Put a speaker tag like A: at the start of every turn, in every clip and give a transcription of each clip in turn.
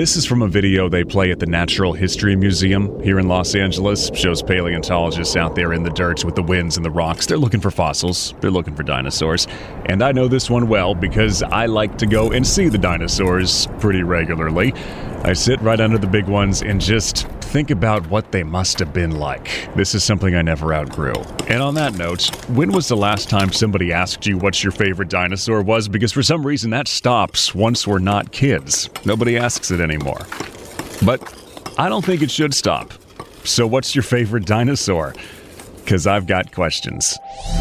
A: This is from a video they play at the Natural History Museum here in Los Angeles. Shows paleontologists out there in the dirt with the winds and the rocks. They're looking for fossils. They're looking for dinosaurs. And I know this one well because I like to go and see the dinosaurs pretty regularly. I sit right under the big ones and just think about what they must have been like. This is something I never outgrew. And on that note, when was the last time somebody asked you what your favorite dinosaur was? Because for some reason that stops once we're not kids. Nobody asks it anymore. But I don't think it should stop. So what's your favorite dinosaur? Because I've got questions.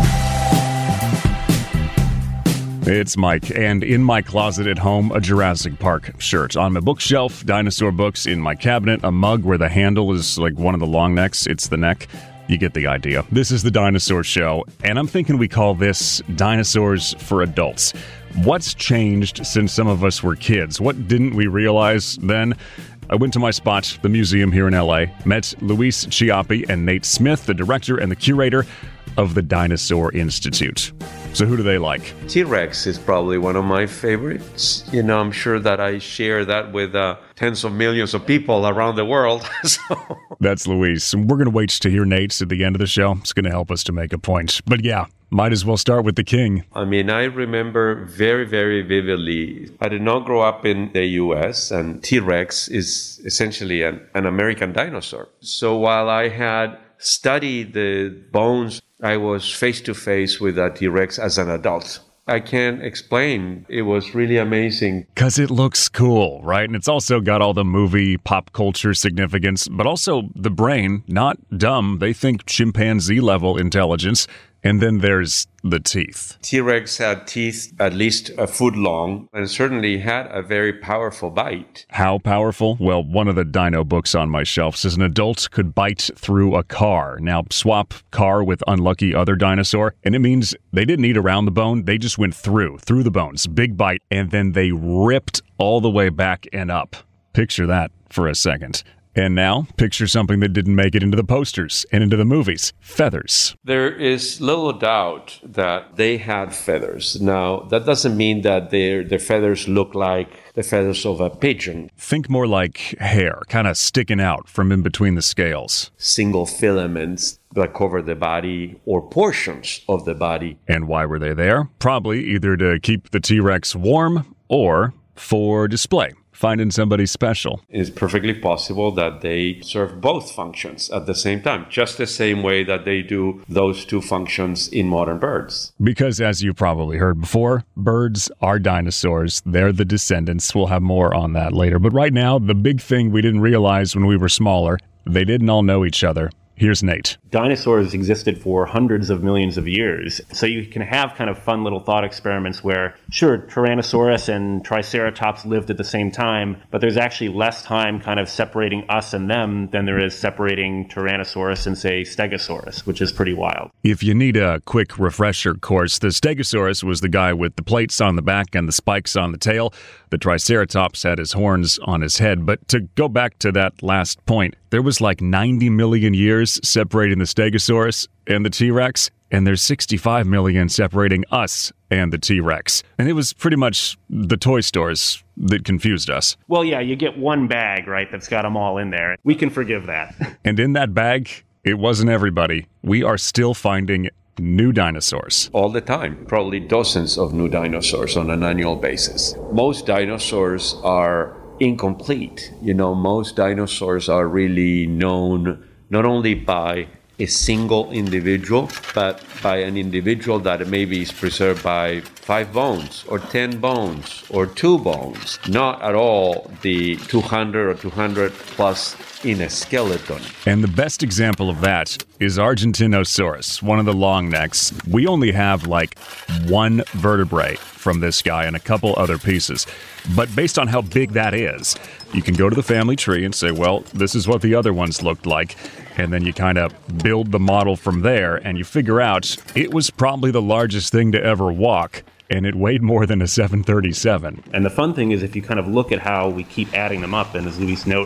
A: It's Mike, and in my closet at home, a Jurassic Park shirt. On my bookshelf, dinosaur books. In my cabinet, a mug where the handle is like one of the long necks. It's the neck. You get the idea. This is the Dinosaur Show, and I'm thinking we call this Dinosaurs for Adults. What's changed since some of us were kids? What didn't we realize then? I went to my spot, the museum here in LA, met Luis Chiappi and Nate Smith, the director and the curator of the Dinosaur Institute. So who do they like?
B: T-Rex is probably one of my favorites. You know, I'm sure that I share that with tens of millions of people around the world. So.
A: That's Luis. We're going to wait to hear Nate's at the end of the show. It's going to help us to make a point. But yeah, might as well start with the king.
B: I mean, I remember very, very vividly. I did not grow up in the U.S., and T-Rex is essentially an American dinosaur. So while I had studied the bones, I was face-to-face with a T-Rex as an adult. I can't explain. It was really amazing.
A: Because it looks cool, right? And it's also got all the movie pop culture significance, but also the brain, not dumb. They think chimpanzee-level intelligence. And then there's the teeth.
B: T-Rex had teeth at least a foot long and certainly had a very powerful bite.
A: How powerful? Well, one of the dino books on my shelf says an adult could bite through a car. Now, swap car with unlucky other dinosaur, and it means they didn't eat around the bone. They just went through the bones. Big bite, and then they ripped all the way back and up. Picture that for a second. And now, picture something that didn't make it into the posters and into the movies. Feathers.
B: There is little doubt that they had feathers. Now, that doesn't mean that their feathers look like the feathers of a pigeon.
A: Think more like hair, kind of sticking out from in between the scales.
B: Single filaments that cover the body or portions of the body.
A: And why were they there? Probably either to keep the T-Rex warm or for display. Finding somebody special.
B: It's perfectly possible that they serve both functions at the same time, just the same way that they do those two functions in modern birds.
A: Because as you probably heard before, birds are dinosaurs. They're the descendants. We'll have more on that later. But right now, the big thing we didn't realize when we were smaller, they didn't all know each other. Here's Nate.
C: Dinosaurs existed for hundreds of millions of years. So you can have kind of fun little thought experiments where, sure, Tyrannosaurus and Triceratops lived at the same time, but there's actually less time kind of separating us and them than there is separating Tyrannosaurus and, say, Stegosaurus, which is pretty wild.
A: If you need a quick refresher course, the Stegosaurus was the guy with the plates on the back and the spikes on the tail. The Triceratops had his horns on his head. But to go back to that last point, there was like 90 million years separating the Stegosaurus and the T-Rex, and there's 65 million separating us and the T-Rex. And it was pretty much the toy stores that confused us.
C: Well, yeah, you get one bag, right, that's got them all in there. We can forgive that.
A: And in that bag, it wasn't everybody. We are still finding new dinosaurs.
B: All the time, probably dozens of new dinosaurs on an annual basis. Most dinosaurs are incomplete. You know, most dinosaurs are really known not only by a single individual, but by an individual that maybe is preserved by 5 bones or 10 bones or 2 bones. Not at all the 200 or 200 plus in a skeleton.
A: And the best example of that is Argentinosaurus, one of the long necks. We only have like one vertebrae from this guy and a couple other pieces. But based on how big that is, you can go to the family tree and say, well, this is what the other ones looked like. And then you kind of build the model from there, and you figure out it was probably the largest thing to ever walk, and it weighed more than a 737.
C: And the fun thing is if you kind of look at how we keep adding them up, and as Luis notes,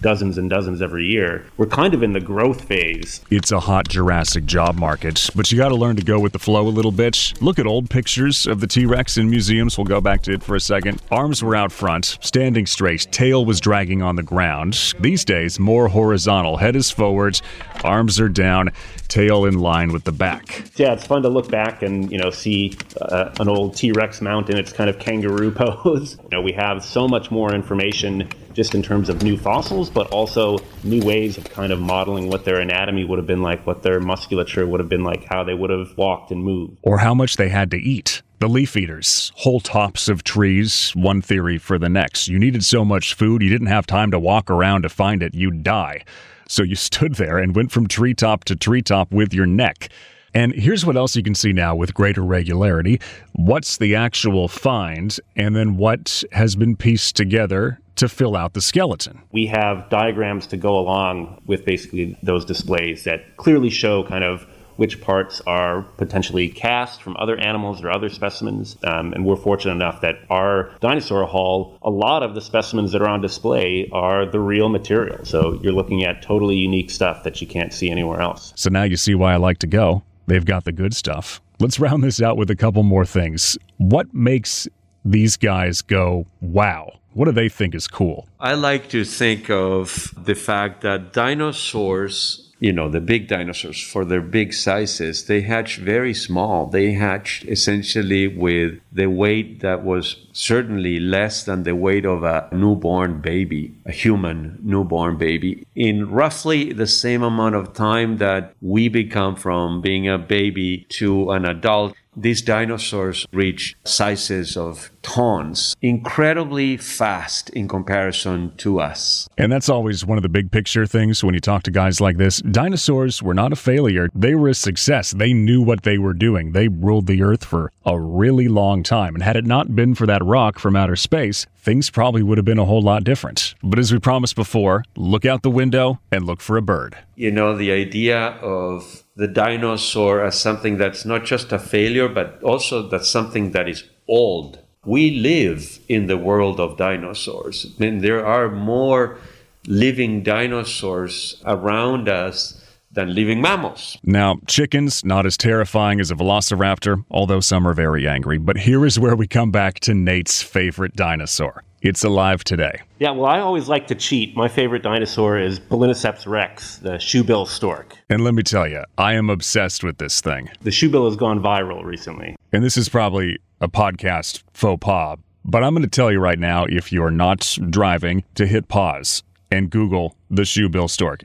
C: dozens and dozens every year. We're kind of in the growth phase.
A: It's a hot Jurassic job market, but you got to learn to go with the flow a little bit. Look at old pictures of the T-Rex in museums. We'll go back to it for a second. Arms were out front, standing straight, tail was dragging on the ground. These days, more horizontal. Head is forward, arms are down, tail in line with the back.
C: Yeah, it's fun to look back and, see an old T-Rex mount in its kind of kangaroo pose. We have so much more information just in terms of new fossils, but also new ways of kind of modeling what their anatomy would have been like, what their musculature would have been like, how they would have walked and moved.
A: Or how much they had to eat. The leaf eaters, whole tops of trees, one theory for the next. You needed so much food, you didn't have time to walk around to find it, you'd die. So you stood there and went from treetop to treetop with your neck. And here's what else you can see now with greater regularity. What's the actual find, and then what has been pieced together to fill out the skeleton.
C: We have diagrams to go along with basically those displays that clearly show kind of which parts are potentially cast from other animals or other specimens. And we're fortunate enough that our dinosaur hall, a lot of the specimens that are on display are the real material. So you're looking at totally unique stuff that you can't see anywhere else.
A: So now you see why I like to go. They've got the good stuff. Let's round this out with a couple more things. What makes these guys go, wow? What do they think is cool?
B: I like to think of the fact that dinosaurs, the big dinosaurs, for their big sizes, they hatched very small. They hatched essentially with the weight that was certainly less than the weight of a newborn baby, a human newborn baby, in roughly the same amount of time that we become from being a baby to an adult. These dinosaurs reach sizes of tons, incredibly fast in comparison to us.
A: And that's always one of the big picture things when you talk to guys like this. Dinosaurs were not a failure. They were a success. They knew what they were doing. They ruled the earth for a really long time. And had it not been for that rock from outer space, things probably would have been a whole lot different. But as we promised before, look out the window and look for a bird.
B: The idea of the dinosaur as something that's not just a failure, but also that's something that is old. We live in the world of dinosaurs. I mean, there are more living dinosaurs around us than living mammals.
A: Now, chickens, not as terrifying as a velociraptor, although some are very angry. But here is where we come back to Nate's favorite dinosaur. It's alive today.
C: Yeah, well, I always like to cheat. My favorite dinosaur is Balaenoceps rex, the shoebill stork.
A: And let me tell you, I am obsessed with this thing.
C: The shoebill has gone viral recently.
A: And this is probably a podcast faux pas, but I'm going to tell you right now, if you're not driving, to hit pause and Google the shoebill stork,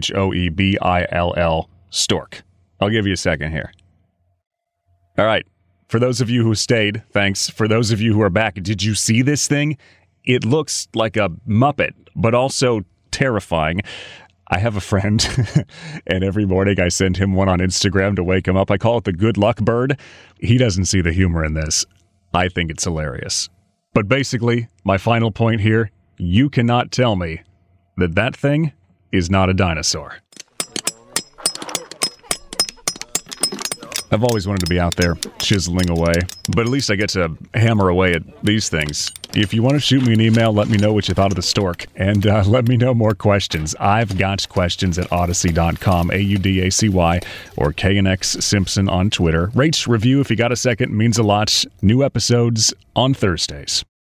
A: Shoebill stork. I'll give you a second here. All right. For those of you who stayed, thanks. For those of you who are back, did you see this thing? It looks like a Muppet, but also terrifying. I have a friend, and every morning I send him one on Instagram to wake him up. I call it the good luck bird. He doesn't see the humor in this. I think it's hilarious. But basically, my final point here, you cannot tell me that that thing is not a dinosaur. I've always wanted to be out there chiseling away, but at least I get to hammer away at these things. If you want to shoot me an email, let me know what you thought of the stork, and let me know more questions. I've got questions at Audacy.com, AUDACY, or KNX Simpson on Twitter. Rate, review if you got a second, means a lot. New episodes on Thursdays.